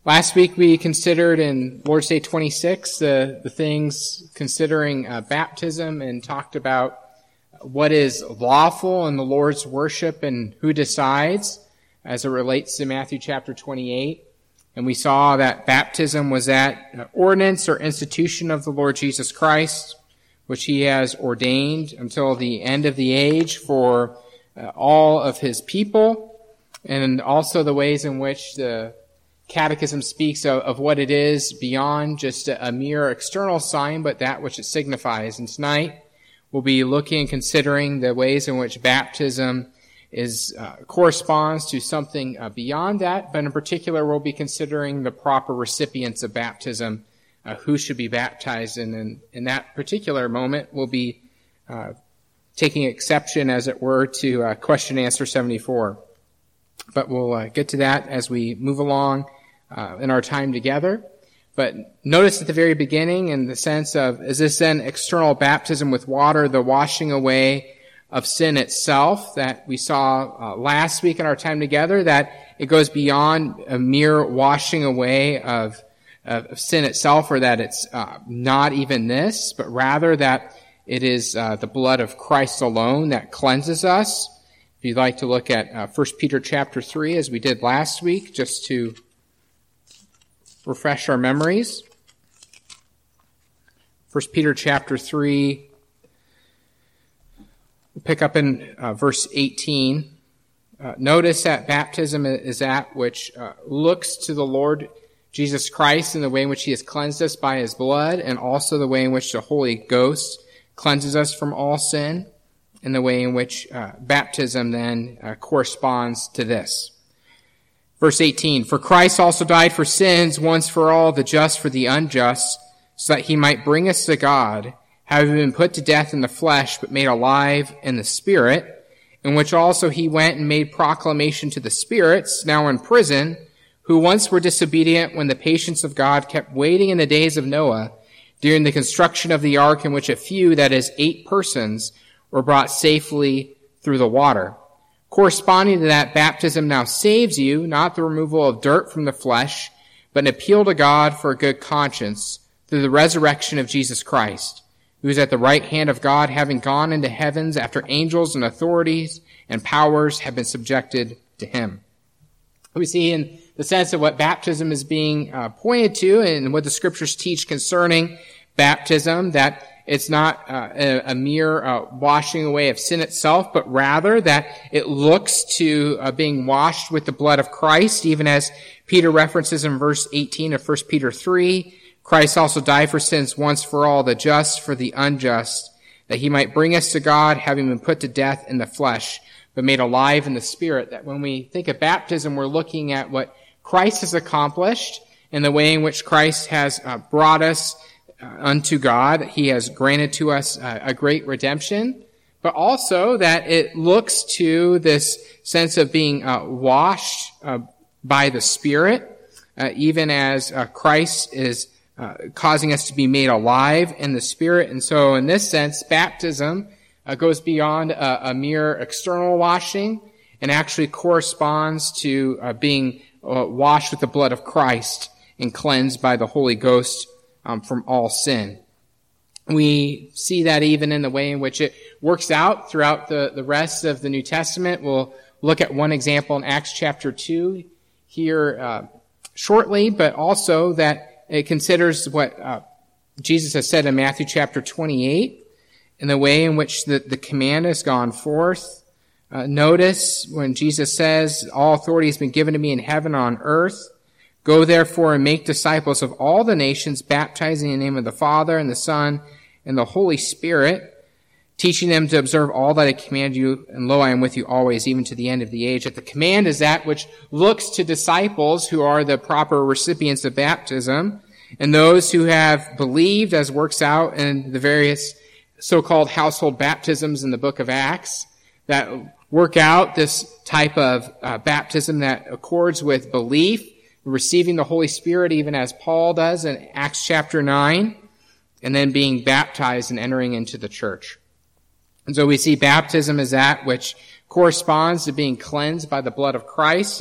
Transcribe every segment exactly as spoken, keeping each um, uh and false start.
Last week we considered in Lord's Day twenty-six the, the things considering uh, baptism and talked about what is lawful in the Lord's worship and who decides as it relates to Matthew chapter twenty-eight. And we saw that baptism was that ordinance or institution of the Lord Jesus Christ, which he has ordained until the end of the age for uh, all of his people, and also the ways in which the Catechism speaks of, of what it is beyond just a, a mere external sign, but that which it signifies. And tonight we'll be looking and considering the ways in which baptism is uh, corresponds to something uh, beyond that, but in particular we'll be considering the proper recipients of baptism, uh, who should be baptized, and in, in that particular moment we'll be uh, taking exception, as it were, to uh, question and answer seventy-four. But we'll uh, get to that as we move along uh, in our time together. But notice at the very beginning, in the sense of, is this then external baptism with water, the washing away of sin itself that we saw uh, last week in our time together, that it goes beyond a mere washing away of, of sin itself, or that it's uh, not even this, but rather that it is uh, the blood of Christ alone that cleanses us. If you'd like to look at uh, First Peter chapter three, as we did last week, just to refresh our memories. First Peter chapter three, we'll pick up in uh, verse eighteen. Uh, notice that baptism is that which uh, looks to the Lord Jesus Christ in the way in which he has cleansed us by his blood, and also the way in which the Holy Ghost cleanses us from all sin, and the way in which uh, baptism then uh, corresponds to this. Verse eighteen, "For Christ also died for sins once for all, the just for the unjust, so that he might bring us to God, having been put to death in the flesh, but made alive in the Spirit, in which also he went and made proclamation to the spirits, now in prison, who once were disobedient when the patience of God kept waiting in the days of Noah, during the construction of the ark, in which a few, that is, eight persons, were brought safely through the water. Corresponding to that, baptism now saves you, not the removal of dirt from the flesh, but an appeal to God for a good conscience through the resurrection of Jesus Christ, who is at the right hand of God, having gone into heavens after angels and authorities and powers have been subjected to him." We see in the sense of what baptism is being uh, pointed to and what the scriptures teach concerning baptism, that it's not uh, a, a mere uh, washing away of sin itself, but rather that it looks to uh, being washed with the blood of Christ, even as Peter references in verse eighteen of First Peter three, "Christ also died for sins once for all, the just for the unjust, that he might bring us to God, having been put to death in the flesh, but made alive in the Spirit." That when we think of baptism, we're looking at what Christ has accomplished and the way in which Christ has uh, brought us Uh, unto God. He has granted to us uh, a great redemption, but also that it looks to this sense of being uh, washed uh, by the Spirit, uh, even as uh, Christ is uh, causing us to be made alive in the Spirit. And so in this sense, baptism uh, goes beyond a, a mere external washing and actually corresponds to uh, being uh, washed with the blood of Christ and cleansed by the Holy Ghost Um, from all sin. We see that even in the way in which it works out throughout the, the rest of the New Testament. We'll look at one example in Acts chapter two here uh, shortly, but also that it considers what uh, Jesus has said in Matthew chapter twenty-eight, in the way in which the, the command has gone forth. Uh, notice when Jesus says, "All authority has been given to me in heaven and on earth. Go therefore and make disciples of all the nations, baptizing in the name of the Father and the Son and the Holy Spirit, teaching them to observe all that I command you, and lo, I am with you always, even to the end of the age." That the command is that which looks to disciples who are the proper recipients of baptism, and those who have believed, as works out in the various so-called household baptisms in the book of Acts, that work out this type of uh, baptism that accords with belief, receiving the Holy Spirit, even as Paul does in Acts chapter nine, and then being baptized and entering into the church. And so we see baptism as that which corresponds to being cleansed by the blood of Christ, and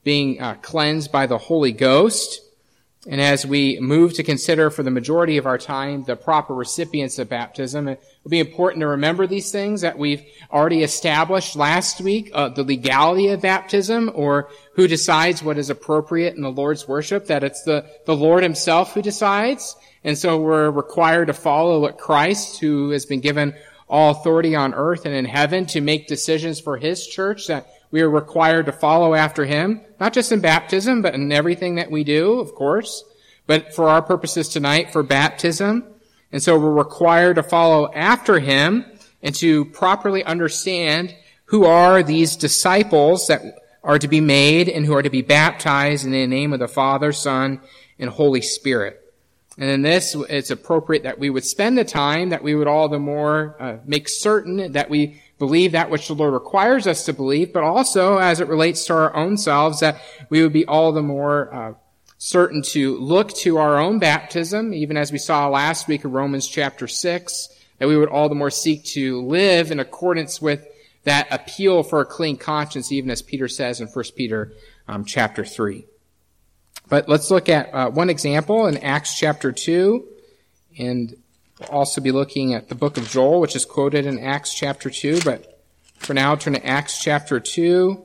being uh, cleansed by the Holy Ghost. And as we move to consider for the majority of our time the proper recipients of baptism, it will be important to remember these things that we've already established last week, uh, the legality of baptism, or who decides what is appropriate in the Lord's worship, that it's the, the Lord himself who decides. And so we're required to follow what Christ, who has been given all authority on earth and in heaven to make decisions for his church, that we are required to follow after him, not just in baptism, but in everything that we do, of course, but for our purposes tonight, for baptism. And so we're required to follow after him and to properly understand who are these disciples that are to be made and who are to be baptized in the name of the Father, Son, and Holy Spirit. And in this, it's appropriate that we would spend the time, that we would all the more uh, make certain that we believe that which the Lord requires us to believe, but also as it relates to our own selves, that we would be all the more uh, certain to look to our own baptism, even as we saw last week in Romans chapter six, that we would all the more seek to live in accordance with that appeal for a clean conscience, even as Peter says in First Peter um, chapter three. But let's look at uh, one example in Acts chapter two, and we'll also be looking at the book of Joel, which is quoted in Acts chapter two. But for now, turn to Acts chapter two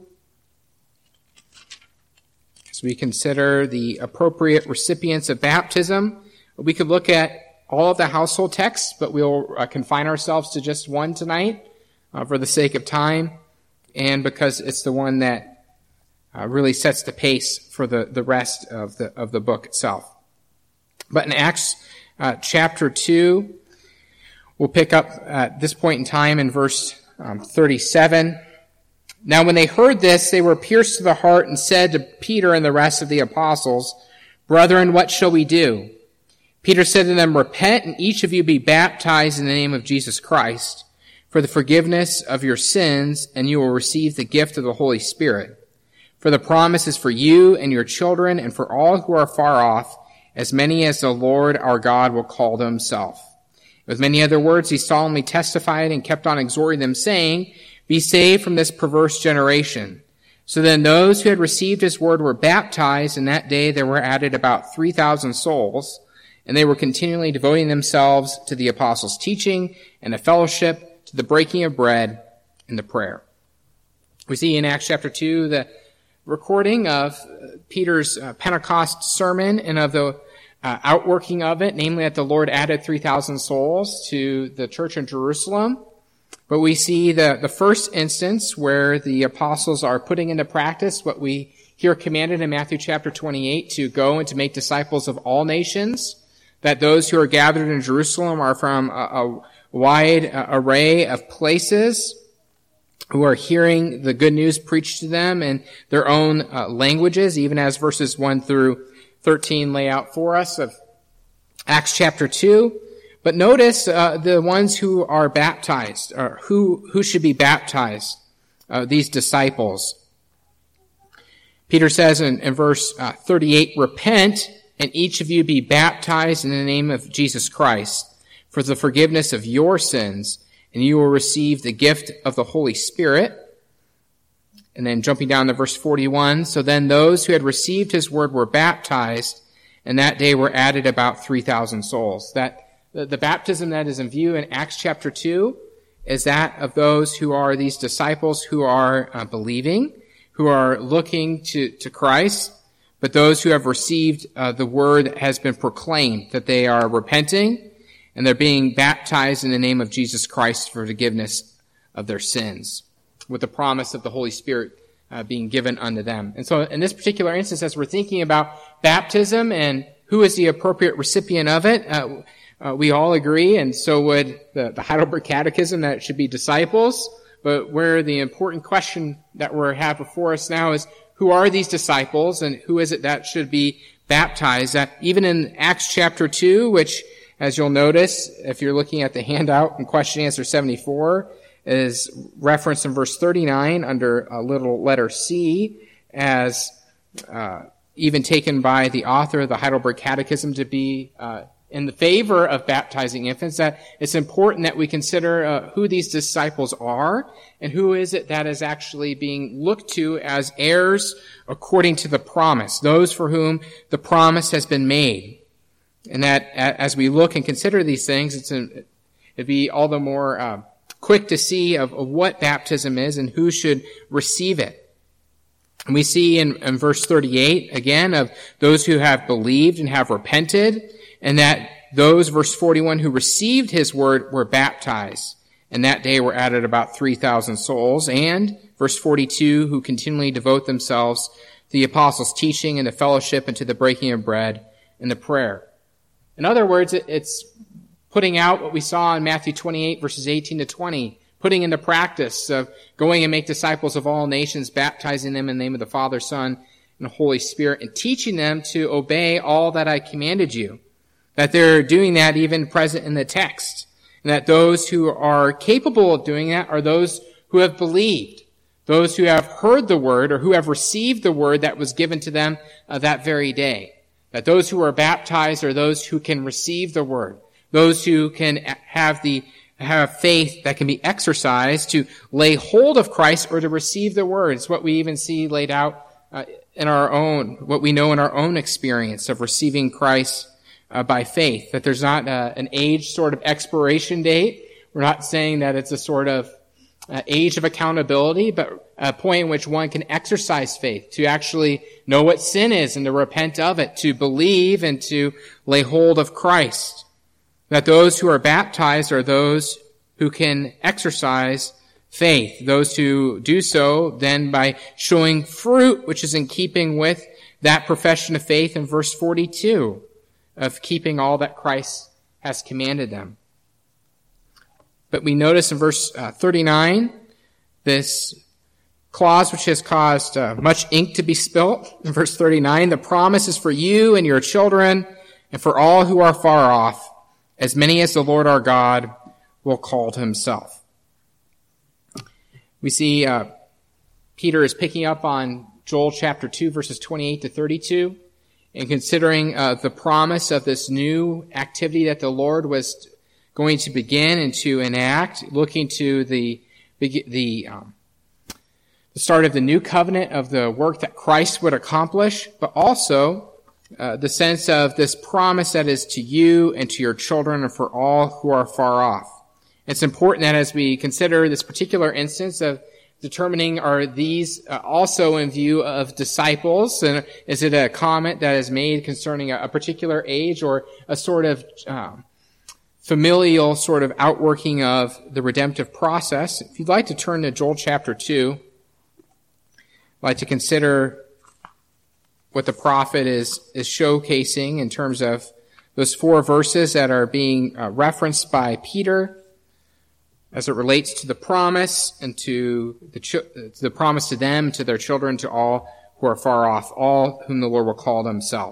as we consider the appropriate recipients of baptism. We could look at all of the household texts, but we'll uh, confine ourselves to just one tonight uh, for the sake of time, and because it's the one that Uh, really sets the pace for the, the rest of the of the book itself. But in Acts uh, chapter two, we'll pick up at this point in time in verse um, thirty-seven. Now when they heard this, they were pierced to the heart and said to Peter and the rest of the apostles, "Brethren, what shall we do?" Peter said to them, "Repent and each of you be baptized in the name of Jesus Christ for the forgiveness of your sins, and you will receive the gift of the Holy Spirit. For the promise is for you and your children and for all who are far off, as many as the Lord our God will call to himself." With many other words, he solemnly testified and kept on exhorting them, saying, "Be saved from this perverse generation." So then those who had received his word were baptized, and that day there were added about three thousand souls, and they were continually devoting themselves to the apostles' teaching and the fellowship, to the breaking of bread and the prayer. We see in Acts chapter two the recording of Peter's uh, Pentecost sermon and of the uh, outworking of it, namely that the Lord added three thousand souls to the church in Jerusalem. But we see the, the first instance where the apostles are putting into practice what we hear commanded in Matthew chapter twenty-eight, to go and to make disciples of all nations, that those who are gathered in Jerusalem are from a, a wide uh, array of places, who are hearing the good news preached to them in their own uh, languages, even as verses one through thirteen lay out for us of Acts chapter two. But notice uh, the ones who are baptized, or who, who should be baptized, uh, these disciples. Peter says in, in verse uh, thirty-eight, "Repent, and each of you be baptized in the name of Jesus Christ for the forgiveness of your sins, and you will receive the gift of the Holy Spirit." And then jumping down to verse forty-one, "So then those who had received his word were baptized, and that day were added about three thousand souls." That the, the baptism that is in view in Acts chapter two is that of those who are these disciples who are uh, believing, who are looking to, to Christ, but those who have received uh, the word that has been proclaimed, that they are repenting, and they're being baptized in the name of Jesus Christ for forgiveness of their sins, with the promise of the Holy Spirit uh, being given unto them. And so in this particular instance, as we're thinking about baptism and who is the appropriate recipient of it, uh, uh, we all agree, and so would the, the Heidelberg Catechism, that it should be disciples. But where the important question that we have before us now is, who are these disciples, and who is it that should be baptized? That even in Acts chapter two, which, as you'll notice, if you're looking at the handout in question answer seventy-four, is referenced in verse thirty-nine under a little letter C, as uh, even taken by the author of the Heidelberg Catechism to be uh, in the favor of baptizing infants, that it's important that we consider uh, who these disciples are and who is it that is actually being looked to as heirs according to the promise, those for whom the promise has been made. And that as we look and consider these things, it's a, it'd be all the more uh, quick to see of, of what baptism is and who should receive it. And we see in, in verse thirty-eight, again, of those who have believed and have repented, and that those, verse forty-one, who received his word were baptized. And that day were added about three thousand souls. And, verse forty-two, who continually devote themselves to the apostles' teaching and the fellowship and to the breaking of bread and the prayer. In other words, it's putting out what we saw in Matthew twenty-eight, verses eighteen to twenty, putting into practice of going and make disciples of all nations, baptizing them in the name of the Father, Son, and the Holy Spirit, and teaching them to obey all that I commanded you. That they're doing that even present in the text. And that those who are capable of doing that are those who have believed, those who have heard the word or who have received the word that was given to them uh, that very day. That those who are baptized are those who can receive the word, those who can have the have faith that can be exercised to lay hold of Christ or to receive the word. It's what we even see laid out uh, in our own, what we know in our own experience of receiving Christ uh, by faith. That there's not uh, an age sort of expiration date. We're not saying that it's a sort of uh, age of accountability, but a point in which one can exercise faith, to actually know what sin is and to repent of it, to believe and to lay hold of Christ. That those who are baptized are those who can exercise faith. Those who do so then by showing fruit, which is in keeping with that profession of faith in verse forty-two, of keeping all that Christ has commanded them. But we notice in verse uh, thirty-nine, this clause which has caused uh, much ink to be spilt. In verse thirty-nine, the promise is for you and your children and for all who are far off, as many as the Lord our God will call to himself. We see uh, Peter is picking up on Joel chapter two, verses twenty-eight to thirty-two, and considering uh, the promise of this new activity that the Lord was going to begin and to enact, looking to the the, um, the start of the new covenant, of the work that Christ would accomplish, but also Uh, the sense of this promise that is to you and to your children and for all who are far off. It's important that as we consider this particular instance of determining, are these uh, also in view of disciples, and is it a comment that is made concerning a, a particular age, or a sort of um, familial sort of outworking of the redemptive process? If you'd like to turn to Joel chapter two, I'd like to consider what the prophet is, is showcasing in terms of those four verses that are being uh, referenced by Peter as it relates to the promise and to the, ch- to the promise to them, to their children, to all who are far off, all whom the Lord will call to himself.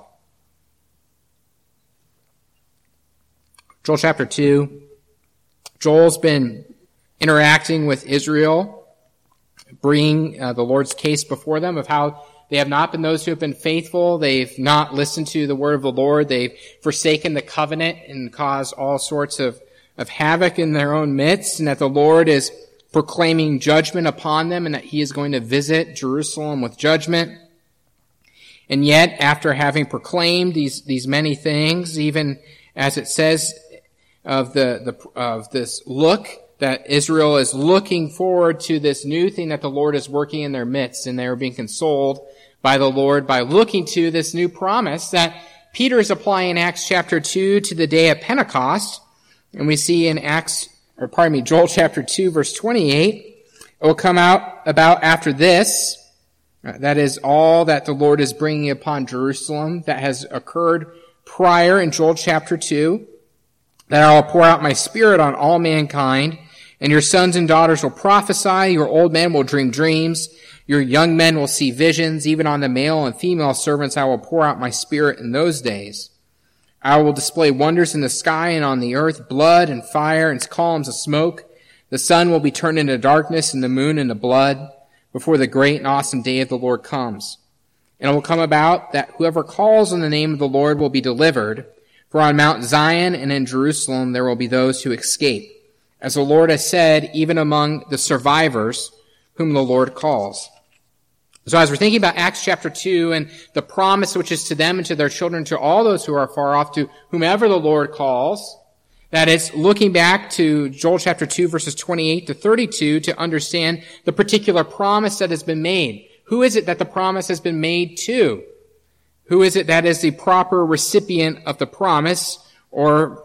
Joel chapter two. Joel's been interacting with Israel, bringing uh, the Lord's case before them of how they have not been those who have been faithful. They've not listened to the word of the Lord. They've forsaken the covenant and caused all sorts of, of havoc in their own midst, and that the Lord is proclaiming judgment upon them and that he is going to visit Jerusalem with judgment. And yet, after having proclaimed these, these many things, even as it says of the, the, of this look, that Israel is looking forward to this new thing that the Lord is working in their midst, and they are being consoled by the Lord by looking to this new promise that Peter is applying in Acts chapter two to the day of Pentecost. And we see in Acts, or pardon me, Joel chapter two, verse twenty-eight, it will come out about after this, that is all that the Lord is bringing upon Jerusalem that has occurred prior in Joel chapter two, that I will pour out my spirit on all mankind, and your sons and daughters will prophesy, your old men will dream dreams, your young men will see visions, even on the male and female servants I will pour out my spirit in those days. I will display wonders in the sky and on the earth, blood and fire and columns of smoke. The sun will be turned into darkness and the moon into blood before the great and awesome day of the Lord comes. And it will come about that whoever calls on the name of the Lord will be delivered. For on Mount Zion and in Jerusalem there will be those who escape, as the Lord has said, even among the survivors whom the Lord calls. So as we're thinking about Acts chapter two and the promise which is to them and to their children, to all those who are far off, to whomever the Lord calls, that is looking back to Joel chapter two verses twenty-eight to thirty-two to understand the particular promise that has been made. Who is it that the promise has been made to? Who is it that is the proper recipient of the promise? Or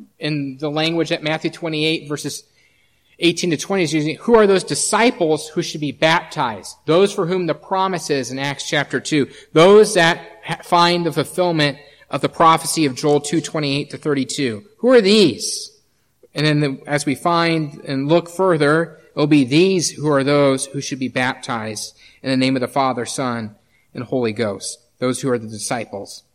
in the language at Matthew twenty-eight verses eighteen to twenty is using, who are those disciples who should be baptized? Those for whom the promise is in Acts chapter two. Those that find the fulfillment of the prophecy of Joel two twenty-eight to thirty-two. Who are these? And then the, as we find and look further, it will be these who are those who should be baptized in the name of the Father, Son, and Holy Ghost. Those who are the disciples.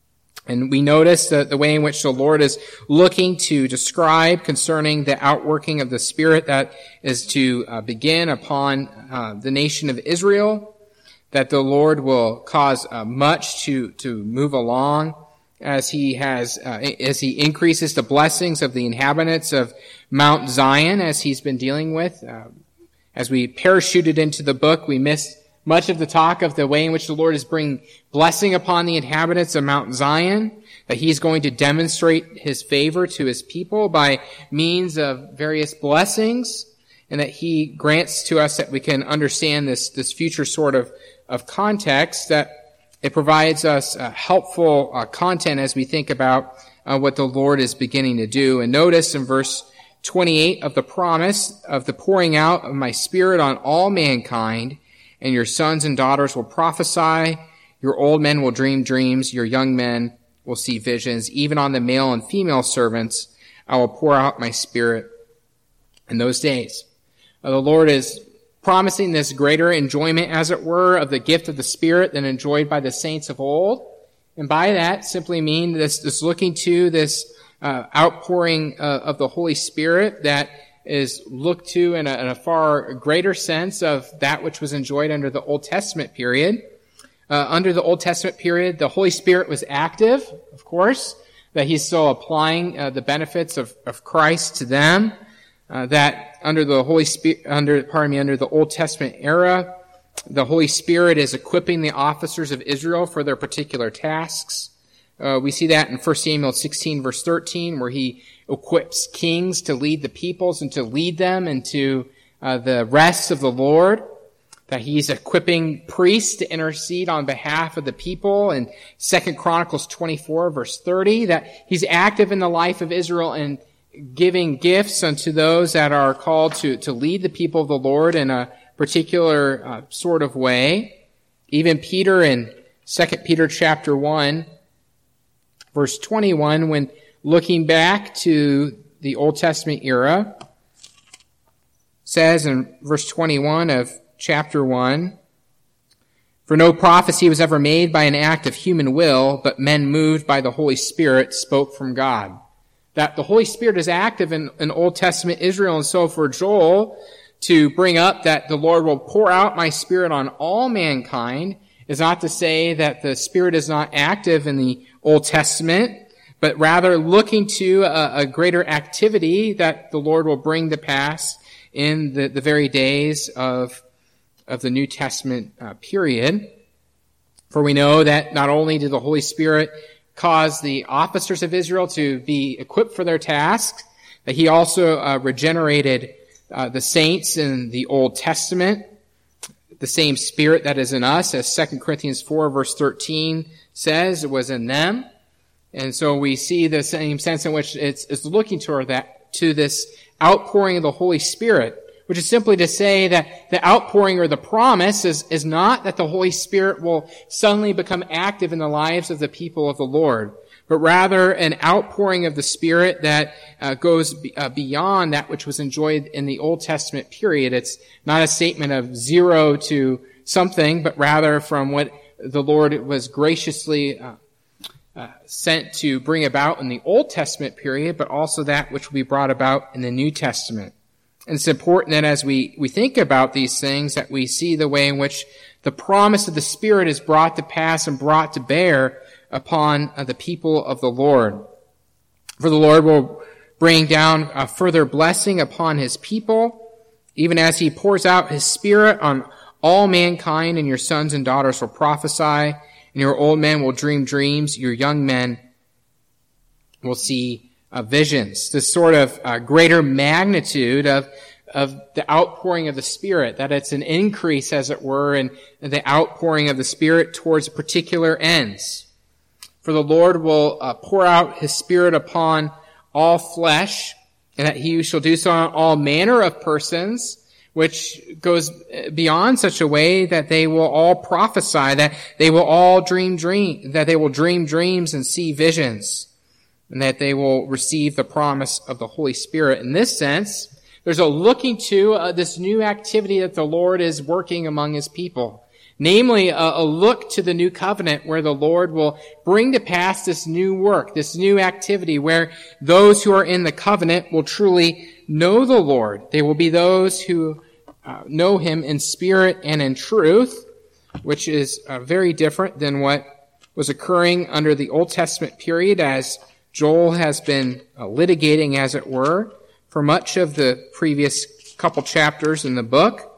And we notice that the way in which the Lord is looking to describe concerning the outworking of the Spirit that is to uh, begin upon uh, the nation of Israel, that the Lord will cause uh, much to, to move along as he has, uh, as he increases the blessings of the inhabitants of Mount Zion, as he's been dealing with. Uh, as we parachuted into the book, we missed much of the talk of the way in which the Lord is bringing blessing upon the inhabitants of Mount Zion, that he's going to demonstrate his favor to his people by means of various blessings, and that he grants to us that we can understand this, this future sort of, of context, that it provides us uh, helpful uh, content as we think about uh, what the Lord is beginning to do. And notice in verse twenty-eight of the promise of the pouring out of my Spirit on all mankind, and your sons and daughters will prophesy, your old men will dream dreams, your young men will see visions. Even on the male and female servants, I will pour out my Spirit in those days. Uh, the Lord is promising this greater enjoyment, as it were, of the gift of the Spirit than enjoyed by the saints of old. And by that simply mean this, this looking to this uh, outpouring uh, of the Holy Spirit that is looked to in a, in a far greater sense of that which was enjoyed under the Old Testament period. Uh, under the Old Testament period, the Holy Spirit was active, of course, that he's still applying uh, the benefits of, of Christ to them. Uh, that under the Holy Spirit, under, pardon me, under the Old Testament era, the Holy Spirit is equipping the officers of Israel for their particular tasks. Uh, we see that in First Samuel sixteen verse thirteen, where he equips kings to lead the peoples and to lead them into uh, the rest of the Lord. That he's equipping priests to intercede on behalf of the people. In Second Chronicles twenty-four verse thirty, that he's active in the life of Israel and giving gifts unto those that are called to, to lead the people of the Lord in a particular uh, sort of way. Even Peter in Second Peter chapter one, verse twenty-one, when looking back to the Old Testament era, says in verse twenty-one of chapter one, for no prophecy was ever made by an act of human will, but men moved by the Holy Spirit spoke from God. That the Holy Spirit is active in, in Old Testament Israel, and so for Joel to bring up that the Lord will pour out my Spirit on all mankind is not to say that the Spirit is not active in the Old Testament, but rather looking to a, a greater activity that the Lord will bring to pass in the, the very days of, of the New Testament uh, period. For we know that not only did the Holy Spirit cause the officers of Israel to be equipped for their tasks, that he also uh, regenerated uh, the saints in the Old Testament, the same Spirit that is in us, as Second Corinthians four verse thirteen says, it was in them. And so we see the same sense in which it's, it's looking toward that, to this outpouring of the Holy Spirit, which is simply to say that the outpouring or the promise is, is not that the Holy Spirit will suddenly become active in the lives of the people of the Lord, but rather an outpouring of the Spirit that uh, goes be, uh, beyond that which was enjoyed in the Old Testament period. It's not a statement of zero to something, but rather from what the Lord was graciously uh, uh, sent to bring about in the Old Testament period, but also that which will be brought about in the New Testament. And it's important that as we, we think about these things, that we see the way in which the promise of the Spirit is brought to pass and brought to bear upon uh, the people of the Lord. For the Lord will bring down a further blessing upon his people, even as he pours out his Spirit on all mankind, and your sons and daughters will prophesy, and your old men will dream dreams, your young men will see uh, visions. This sort of uh, greater magnitude of of the outpouring of the Spirit, that it's an increase, as it were, in the outpouring of the Spirit towards particular ends. For the Lord will uh, pour out his Spirit upon all flesh, and that he shall do so on all manner of persons, which goes beyond such a way that they will all prophesy, that they will all dream dream, that they will dream dreams and see visions, and that they will receive the promise of the Holy Spirit. In this sense, there's a looking to uh, this new activity that the Lord is working among his people. Namely, a, a look to the new covenant where the Lord will bring to pass this new work, this new activity where those who are in the covenant will truly know the Lord. They will be those who uh, know him in spirit and in truth, which is uh, very different than what was occurring under the Old Testament period, as Joel has been uh, litigating, as it were, for much of the previous couple chapters in the book.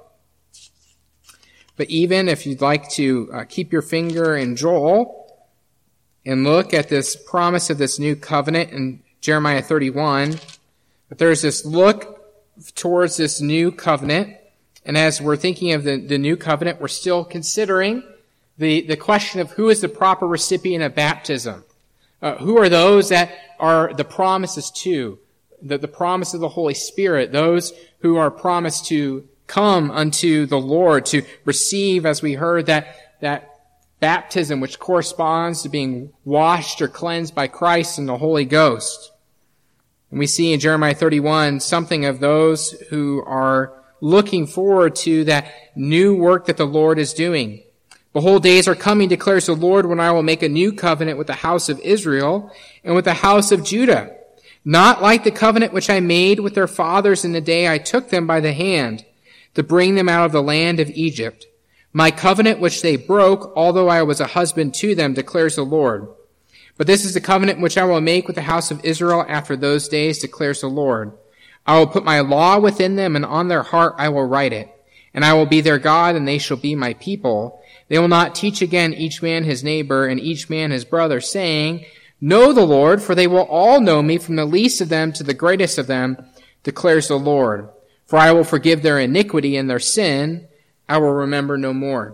But even if you'd like to uh, keep your finger in Joel and look at this promise of this new covenant in Jeremiah thirty-one, but there's this look towards this new covenant. And as we're thinking of the, the new covenant, we're still considering the, the question of who is the proper recipient of baptism. Uh, who are those that are the promises to, the, the promise of the Holy Spirit, those who are promised to come unto the Lord, to receive, as we heard, that, that baptism which corresponds to being washed or cleansed by Christ and the Holy Ghost. And we see in Jeremiah thirty-one something of those who are looking forward to that new work that the Lord is doing. Behold, days are coming, declares the Lord, when I will make a new covenant with the house of Israel and with the house of Judah, not like the covenant which I made with their fathers in the day I took them by the hand to bring them out of the land of Egypt. My covenant which they broke, although I was a husband to them, declares the Lord. But this is the covenant which I will make with the house of Israel after those days, declares the Lord. I will put my law within them, and on their heart I will write it. And I will be their God, and they shall be my people. They will not teach again each man his neighbor, and each man his brother, saying, Know the Lord, for they will all know me, from the least of them to the greatest of them, declares the Lord. For I will forgive their iniquity and their sin, I will remember no more.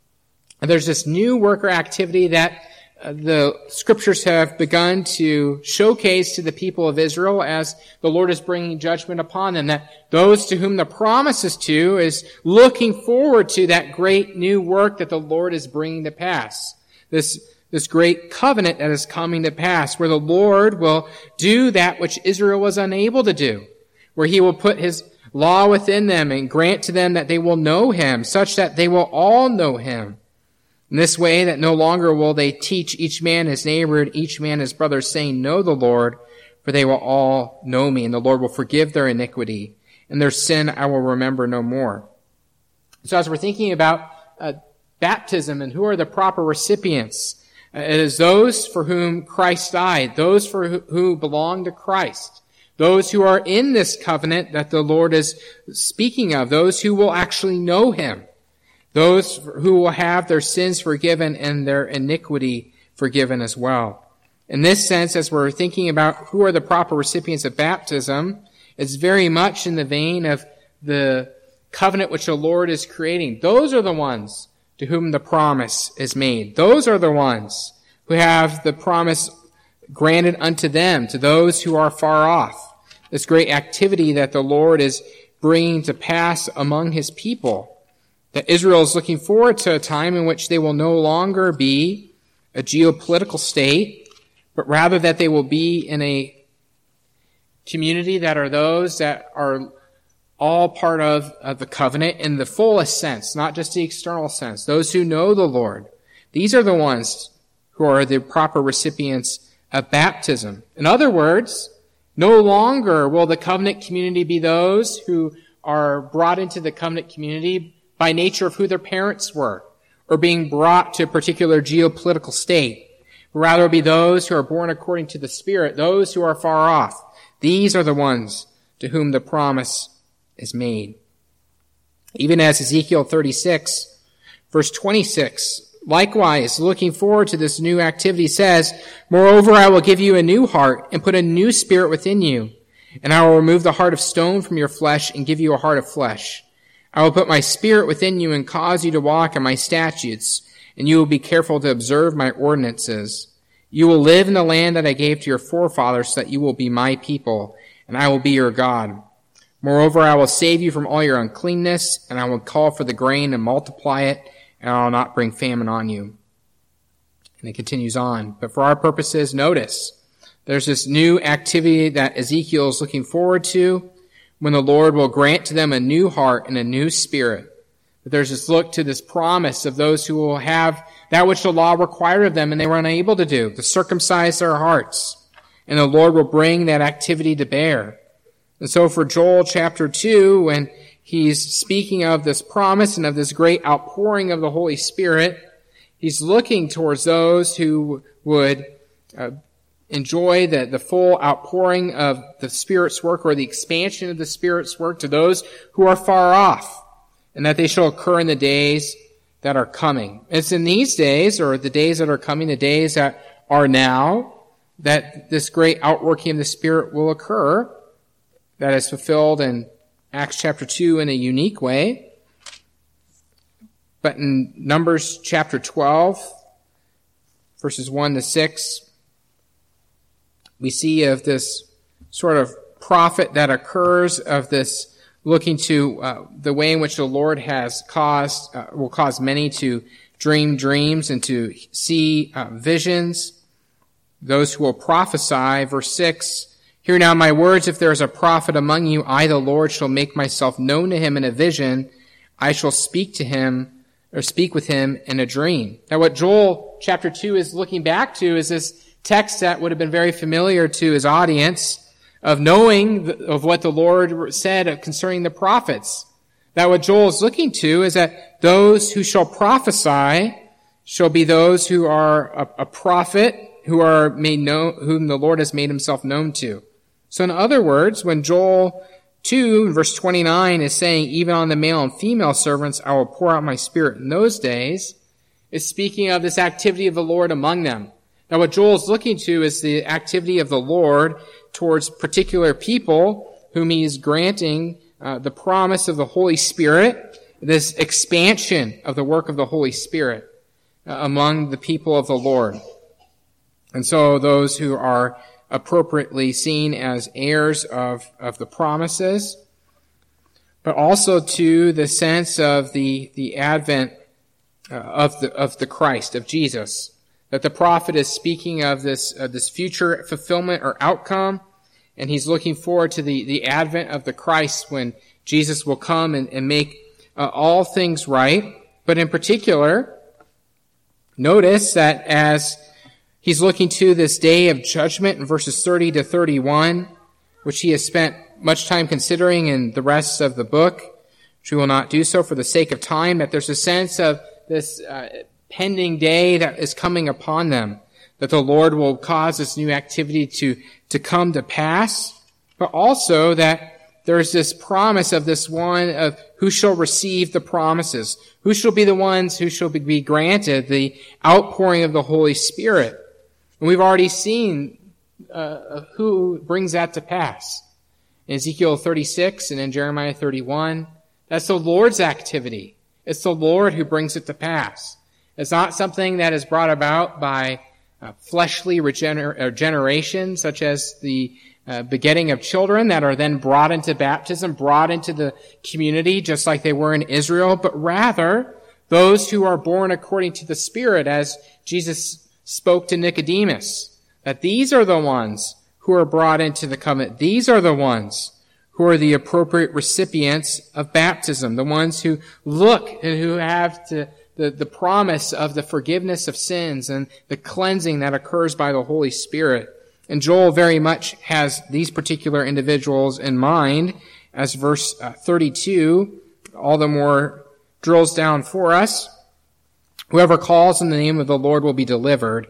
And there's this new worker activity that uh, the scriptures have begun to showcase to the people of Israel as the Lord is bringing judgment upon them, that those to whom the promise is to is looking forward to that great new work that the Lord is bringing to pass. This, this great covenant that is coming to pass, where the Lord will do that which Israel was unable to do, where he will put his law within them and grant to them that they will know him, such that they will all know him. In this way, that no longer will they teach each man his neighbor and each man his brother, saying, Know the Lord, for they will all know me, and the Lord will forgive their iniquity, and their sin I will remember no more. So as we're thinking about uh, baptism and who are the proper recipients, uh, it is those for whom Christ died, those for who, who belong to Christ. Those who are in this covenant that the Lord is speaking of, those who will actually know him, those who will have their sins forgiven and their iniquity forgiven as well. In this sense, as we're thinking about who are the proper recipients of baptism, it's very much in the vein of the covenant which the Lord is creating. Those are the ones to whom the promise is made. Those are the ones who have the promise granted unto them, to those who are far off. This great activity that the Lord is bringing to pass among his people. That Israel is looking forward to a time in which they will no longer be a geopolitical state, but rather that they will be in a community that are those that are all part of, of the covenant in the fullest sense, not just the external sense. Those who know the Lord. These are the ones who are the proper recipients of baptism. In other words, no longer will the covenant community be those who are brought into the covenant community by nature of who their parents were, or being brought to a particular geopolitical state. Rather, it will be those who are born according to the Spirit, those who are far off. These are the ones to whom the promise is made. Even as Ezekiel thirty-six, verse twenty-six, likewise, looking forward to this new activity, says, Moreover, I will give you a new heart and put a new spirit within you. And I will remove the heart of stone from your flesh and give you a heart of flesh. I will put my spirit within you and cause you to walk in my statutes, and you will be careful to observe my ordinances. You will live in the land that I gave to your forefathers, so that you will be my people, and I will be your God. Moreover, I will save you from all your uncleanness, and I will call for the grain and multiply it, and I will not bring famine on you. And it continues on. But for our purposes, notice, there's this new activity that Ezekiel is looking forward to, when the Lord will grant to them a new heart and a new spirit. But there's this look to this promise of those who will have that which the law required of them and they were unable to do, to circumcise their hearts. And the Lord will bring that activity to bear. And so for Joel chapter two, when he's speaking of this promise and of this great outpouring of the Holy Spirit, he's looking towards those who would uh, enjoy the, the full outpouring of the Spirit's work, or the expansion of the Spirit's work, to those who are far off, and that they shall occur in the days that are coming. It's in these days, or the days that are coming, the days that are now, that this great outworking of the Spirit will occur, that is fulfilled in Acts chapter two in a unique way. But in Numbers chapter twelve, verses one to six, we see of this sort of prophet that occurs, of this looking to uh, the way in which the Lord has caused, uh, will cause many to dream dreams and to see uh, visions. Those who will prophesy, verse six, Hear now my words, if there is a prophet among you, I, the Lord, shall make myself known to him in a vision. I shall speak to him, or speak with him in a dream. Now what Joel chapter two is looking back to is this text that would have been very familiar to his audience, of knowing of what the Lord said concerning the prophets. That what Joel is looking to is that those who shall prophesy shall be those who are a, a prophet, who are made known, whom the Lord has made himself known to. So in other words, when Joel two, verse twenty-nine is saying, even on the male and female servants, I will pour out my spirit in those days, is speaking of this activity of the Lord among them. Now what Joel is looking to is the activity of the Lord towards particular people whom he is granting uh, the promise of the Holy Spirit, this expansion of the work of the Holy Spirit uh, among the people of the Lord. And so those who are appropriately seen as heirs of, of the promises, but also to the sense of the, the advent uh, of the, of the Christ, of Jesus. That the prophet is speaking of this, uh, this future fulfillment or outcome, and he's looking forward to the, the advent of the Christ, when Jesus will come and, and make uh, all things right. But in particular, notice that as he's looking to this day of judgment in verses thirty to thirty-one, which he has spent much time considering in the rest of the book, which we will not do so for the sake of time, that there's a sense of this uh, pending day that is coming upon them, that the Lord will cause this new activity to, to come to pass, but also that there's this promise of this one of who shall receive the promises, who shall be the ones who shall be granted the outpouring of the Holy Spirit. And we've already seen uh, who brings that to pass. In Ezekiel thirty-six and in Jeremiah thirty-one, that's the Lord's activity. It's the Lord who brings it to pass. It's not something that is brought about by uh, fleshly regener- regeneration, such as the uh, begetting of children that are then brought into baptism, brought into the community, just like they were in Israel, but rather those who are born according to the Spirit, as Jesus spoke to Nicodemus, that these are the ones who are brought into the covenant. These are the ones who are the appropriate recipients of baptism, the ones who look and who have to The, the promise of the forgiveness of sins and the cleansing that occurs by the Holy Spirit. And Joel very much has these particular individuals in mind, as verse uh, thirty-two all the more drills down for us. Whoever calls in the name of the Lord will be delivered.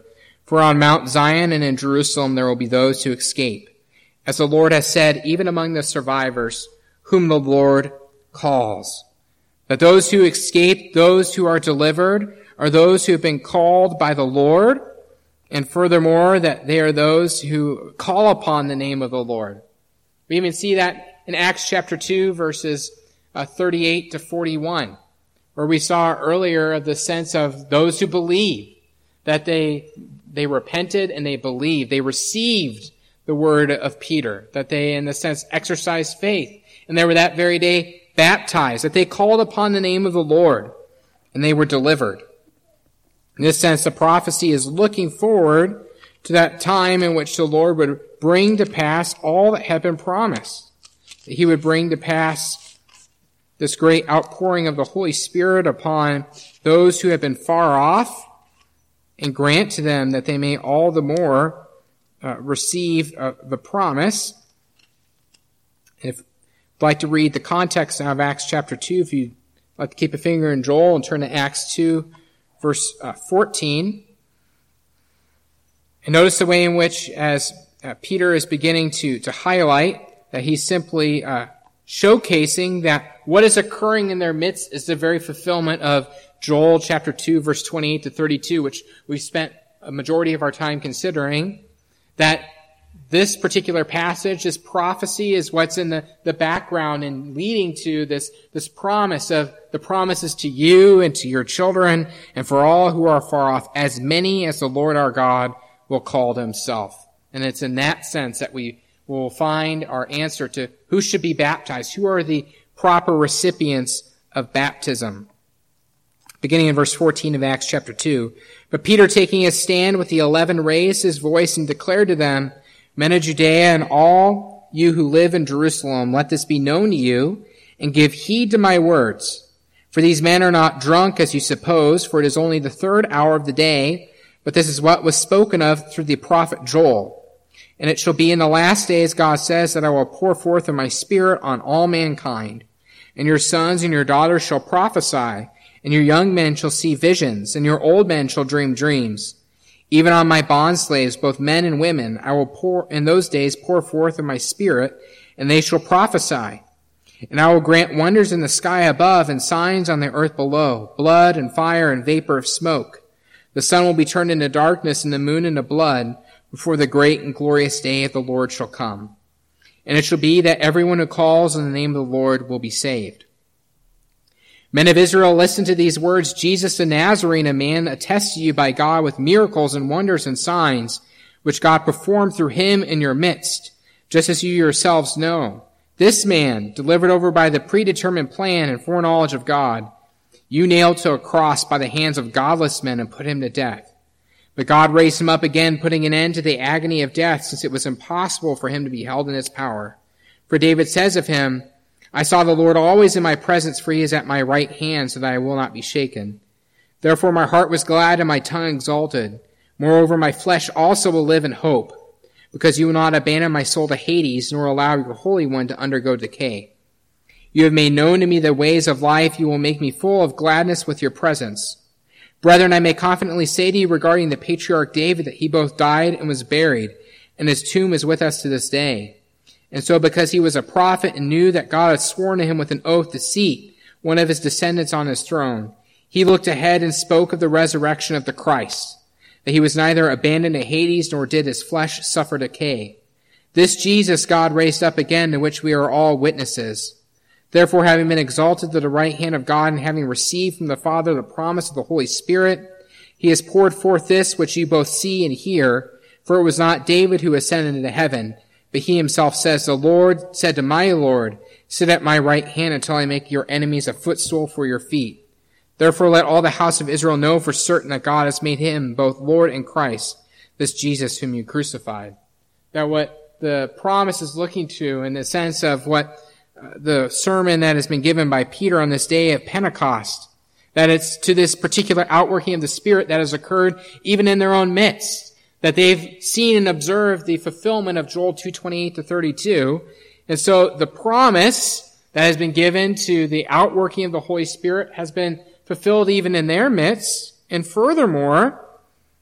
For on Mount Zion and in Jerusalem there will be those who escape, as the Lord has said, even among the survivors, whom the Lord calls. That those who escape, those who are delivered, are those who have been called by the Lord, and furthermore, that they are those who call upon the name of the Lord. We even see that in Acts chapter two, verses uh, thirty-eight to forty-one, where we saw earlier the sense of those who believe, that they they repented and they believed. They received the word of Peter, that they, in the sense, exercised faith. And they were that very day baptized, that they called upon the name of the Lord, and they were delivered. In this sense, the prophecy is looking forward to that time in which the Lord would bring to pass all that had been promised. That he would bring to pass this great outpouring of the Holy Spirit upon those who have been far off, and grant to them that they may all the more uh, receive uh, the promise. If you'd like to read the context of Acts chapter two, if you'd like to keep a finger in Joel and turn to Acts two, verse uh, fourteen. And notice the way in which, as uh, Peter is beginning to, to highlight, that he's simply uh, showcasing that what is occurring in their midst is the very fulfillment of Joel chapter two, verse twenty-eight to thirty-two, which we've spent a majority of our time considering, that this particular passage, this prophecy, is what's in the, the background and leading to this, this promise of the promises to you and to your children and for all who are far off, as many as the Lord our God will call himself. And it's in that sense that we will find our answer to who should be baptized, who are the proper recipients of baptism. Beginning in verse fourteen of Acts chapter two. But Peter, taking his stand with the eleven, raised his voice and declared to them, Men of Judea and all you who live in Jerusalem, let this be known to you, and give heed to my words. For these men are not drunk, as you suppose, for it is only the third hour of the day, but this is what was spoken of through the prophet Joel. And it shall be in the last days, God says, that I will pour forth of my Spirit on all mankind. And your sons and your daughters shall prophesy, and your young men shall see visions, and your old men shall dream dreams. Even on my bondslaves, both men and women, I will pour in those days pour forth of my Spirit, and they shall prophesy. And I will grant wonders in the sky above and signs on the earth below, blood and fire and vapor of smoke. The sun will be turned into darkness and the moon into blood before the great and glorious day of the Lord shall come. And it shall be that everyone who calls on the name of the Lord will be saved. Men of Israel, listen to these words. Jesus the Nazarene, a man attested to you by God with miracles and wonders and signs, which God performed through him in your midst, just as you yourselves know. This man, delivered over by the predetermined plan and foreknowledge of God, you nailed to a cross by the hands of godless men and put him to death. But God raised him up again, putting an end to the agony of death, since it was impossible for him to be held in his power. For David says of him, I saw the Lord always in my presence, for he is at my right hand, so that I will not be shaken. Therefore my heart was glad and my tongue exalted. Moreover, my flesh also will live in hope, because you will not abandon my soul to Hades, nor allow your Holy One to undergo decay. You have made known to me the ways of life. You will make me full of gladness with your presence. Brethren, I may confidently say to you regarding the patriarch David that he both died and was buried, and his tomb is with us to this day. And so because he was a prophet and knew that God had sworn to him with an oath to seat one of his descendants on his throne, he looked ahead and spoke of the resurrection of the Christ, that he was neither abandoned to Hades nor did his flesh suffer decay. This Jesus God raised up again, to which we are all witnesses. Therefore, having been exalted to the right hand of God and having received from the Father the promise of the Holy Spirit, he has poured forth this which you both see and hear. For it was not David who ascended into heaven, but he himself says, the Lord said to my Lord, sit at my right hand until I make your enemies a footstool for your feet. Therefore let all the house of Israel know for certain that God has made him both Lord and Christ, this Jesus whom you crucified. That what the promise is looking to in the sense of what uh, the sermon that has been given by Peter on this day of Pentecost, that it's to this particular outworking of the Spirit that has occurred even in their own midst, that they've seen and observed the fulfillment of Joel two twenty-eight to thirty-two. And so the promise that has been given to the outworking of the Holy Spirit has been fulfilled even in their midst. And furthermore,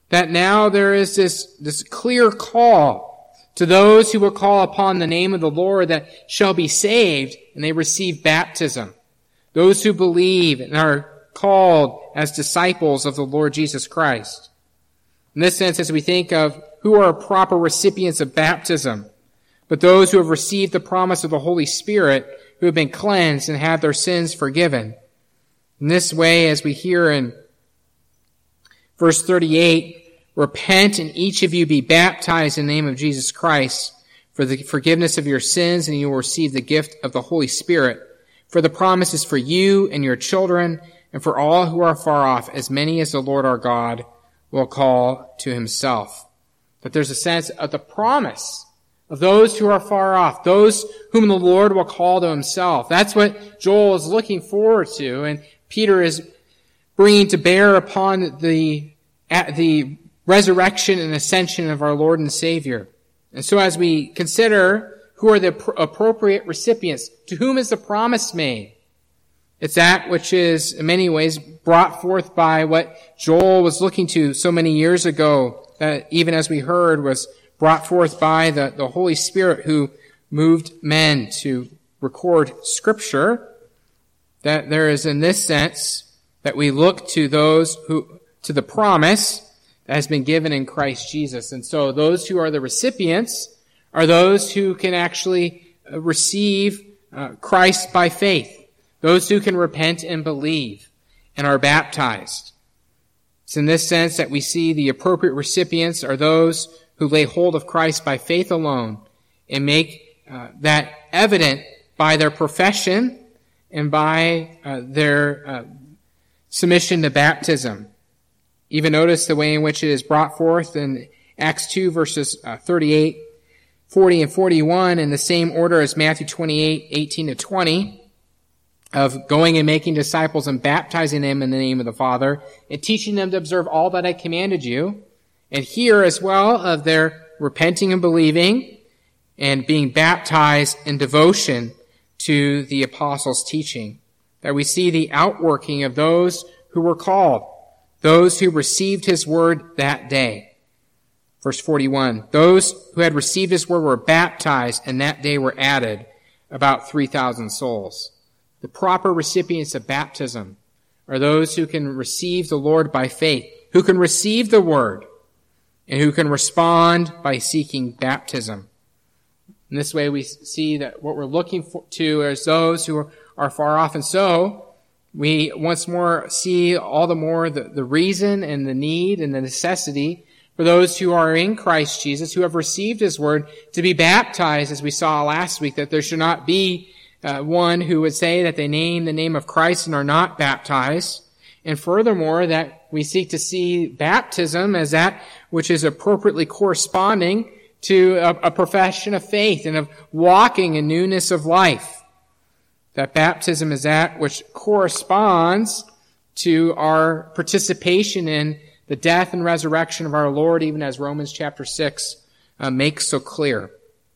that now there is this, this clear call to those who will call upon the name of the Lord that shall be saved, and they receive baptism. Those who believe and are called as disciples of the Lord Jesus Christ. In this sense, as we think of who are proper recipients of baptism, but those who have received the promise of the Holy Spirit, who have been cleansed and have their sins forgiven. In this way, as we hear in verse thirty-eight, repent and each of you be baptized in the name of Jesus Christ for the forgiveness of your sins, and you will receive the gift of the Holy Spirit. For the promise is for you and your children, and for all who are far off, as many as the Lord our God will call to himself. That there's a sense of the promise of those who are far off, those whom the Lord will call to himself. That's what Joel is looking forward to, and Peter is bringing to bear upon the, at the resurrection and ascension of our Lord and Savior. And so as we consider who are the appropriate recipients, to whom is the promise made? It's that which is in many ways brought forth by what Joel was looking to so many years ago, that even as we heard was brought forth by the, the Holy Spirit who moved men to record Scripture. That there is in this sense that we look to those who, to the promise that has been given in Christ Jesus. And so those who are the recipients are those who can actually receive uh, Christ by faith. Those who can repent and believe and are baptized. It's in this sense that we see the appropriate recipients are those who lay hold of Christ by faith alone and make uh, that evident by their profession and by uh, their uh, submission to baptism. Even notice the way in which it is brought forth in Acts two verses uh, thirty-eight, forty, and forty-one in the same order as Matthew twenty-eight, eighteen to twenty. Of going and making disciples and baptizing them in the name of the Father and teaching them to observe all that I commanded you. And here as well of their repenting and believing and being baptized in devotion to the apostles' teaching. That we see the outworking of those who were called, those who received his word that day. Verse forty-one, those who had received his word were baptized, and that day were added about three thousand souls. The proper recipients of baptism are those who can receive the Lord by faith, who can receive the word, and who can respond by seeking baptism. In this way, we see that what we're looking for, to is those who are far off. And so, we once more see all the more the, the reason and the need and the necessity for those who are in Christ Jesus, who have received his word, to be baptized, as we saw last week, that there should not be Uh, one who would say that they name the name of Christ and are not baptized. And furthermore, that we seek to see baptism as that which is appropriately corresponding to a, a profession of faith and of walking in newness of life. That baptism is that which corresponds to our participation in the death and resurrection of our Lord, even as Romans chapter six uh, makes so clear.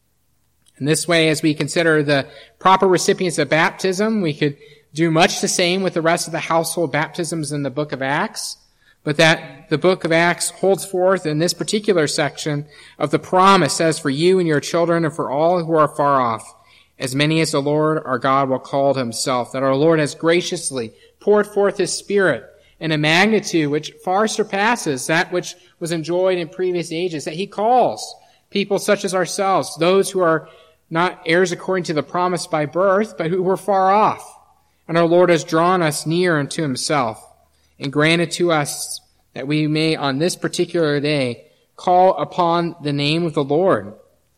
In this way, as we consider the proper recipients of baptism, we could do much the same with the rest of the household baptisms in the book of Acts, but that the book of Acts holds forth in this particular section of the promise as for you and your children and for all who are far off, as many as the Lord our God will call to himself, that our Lord has graciously poured forth his Spirit in a magnitude which far surpasses that which was enjoyed in previous ages, that he calls people such as ourselves, those who are not heirs according to the promise by birth, but who were far off. And our Lord has drawn us near unto himself and granted to us that we may on this particular day call upon the name of the Lord.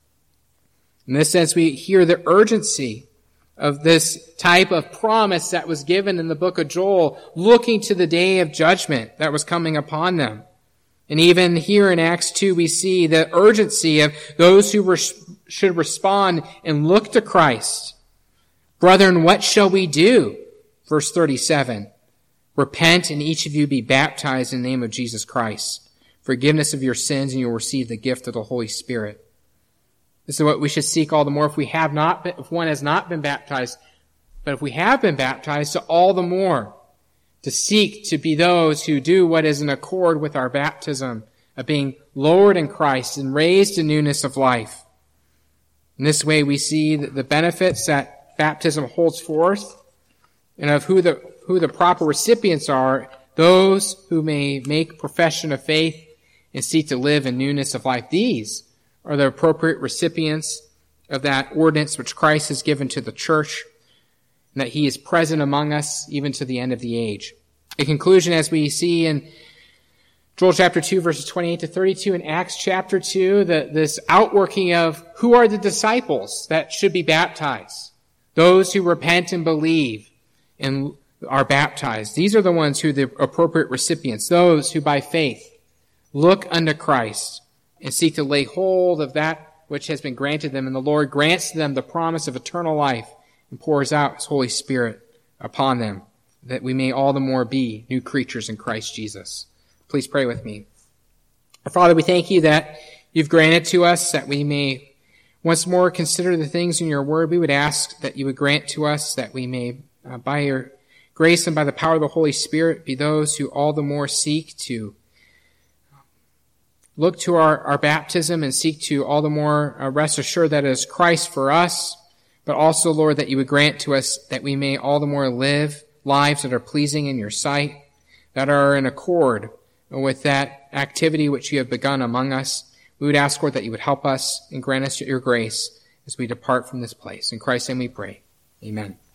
In this sense, we hear the urgency of this type of promise that was given in the book of Joel, looking to the day of judgment that was coming upon them. And even here in Acts two, we see the urgency of those who res- should respond and look to Christ. Brethren, what shall we do? Verse thirty-seven. Repent and each of you be baptized in the name of Jesus Christ. Forgiveness of your sins, and you will receive the gift of the Holy Spirit. This is what we should seek all the more if we have not been, if one has not been baptized. But if we have been baptized, so all the more to seek to be those who do what is in accord with our baptism, of being lowered in Christ and raised to newness of life. In this way, we see the benefits that baptism holds forth, and of who the who the proper recipients are, those who may make profession of faith and seek to live in newness of life. These are the appropriate recipients of that ordinance which Christ has given to the church, and that he is present among us even to the end of the age. In conclusion, as we see in Joel chapter two, verses twenty-eight to thirty-two, in Acts chapter two, the, this outworking of who are the disciples that should be baptized. Those who repent and believe and are baptized. These are the ones who are the appropriate recipients. Those who by faith look unto Christ and seek to lay hold of that which has been granted them. And the Lord grants to them the promise of eternal life and pours out his Holy Spirit upon them, that we may all the more be new creatures in Christ Jesus. Please pray with me. Our Father, we thank you that you've granted to us that we may once more consider the things in your word. We would ask that you would grant to us that we may, uh, by your grace and by the power of the Holy Spirit, be those who all the more seek to look to our, our baptism and seek to all the more uh, rest assured that it is Christ for us, but also, Lord, that you would grant to us that we may all the more live lives that are pleasing in your sight, that are in accord with that activity which you have begun among us. We would ask, Lord, that you would help us and grant us your grace as we depart from this place. In Christ's name we pray. Amen.